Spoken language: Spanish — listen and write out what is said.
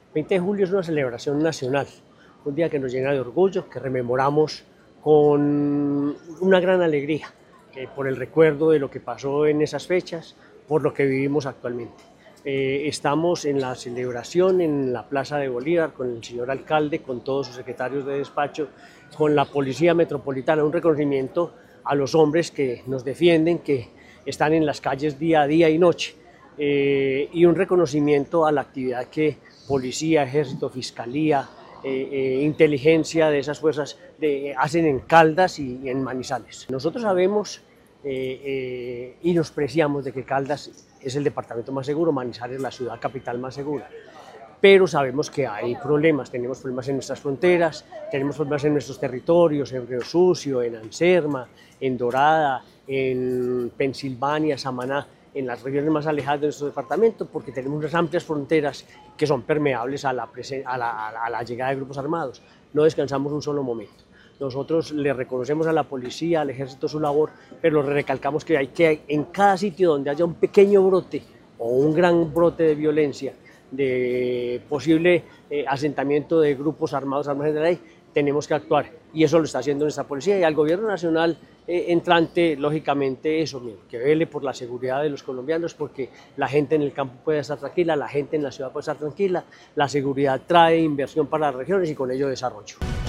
20 de julio es una celebración nacional, un día que nos llena de orgullo, que rememoramos con una gran alegría por el recuerdo de lo que pasó en esas fechas, por lo que vivimos actualmente. Estamos en la celebración en la Plaza de Bolívar con el señor alcalde, con todos sus secretarios de despacho, con la Policía Metropolitana, un reconocimiento a los hombres que nos defienden, que están en las calles día a día y noche, y un reconocimiento a la actividad que policía, ejército, fiscalía, inteligencia de esas fuerzas hacen en Caldas y en Manizales. Nosotros sabemos y nos preciamos de que Caldas es el departamento más seguro, Manizales la ciudad capital más segura, pero sabemos que hay problemas, tenemos problemas en nuestras fronteras, tenemos problemas en nuestros territorios, en Río Sucio, en Anserma, en Dorada, en Pensilvania, Samaná, en las regiones más alejadas de nuestro departamento, porque tenemos unas amplias fronteras que son permeables a la llegada de grupos armados. No descansamos un solo momento. Nosotros le reconocemos a la policía, al ejército su labor, pero recalcamos que hay que en cada sitio donde haya un pequeño brote o un gran brote de violencia, de posible asentamiento de grupos armados al margen de la ley, tenemos que actuar, y eso lo está haciendo nuestra policía, y al gobierno nacional entrante, lógicamente, eso mismo, que vele por la seguridad de los colombianos, porque la gente en el campo puede estar tranquila, la gente en la ciudad puede estar tranquila, la seguridad trae inversión para las regiones y con ello desarrollo.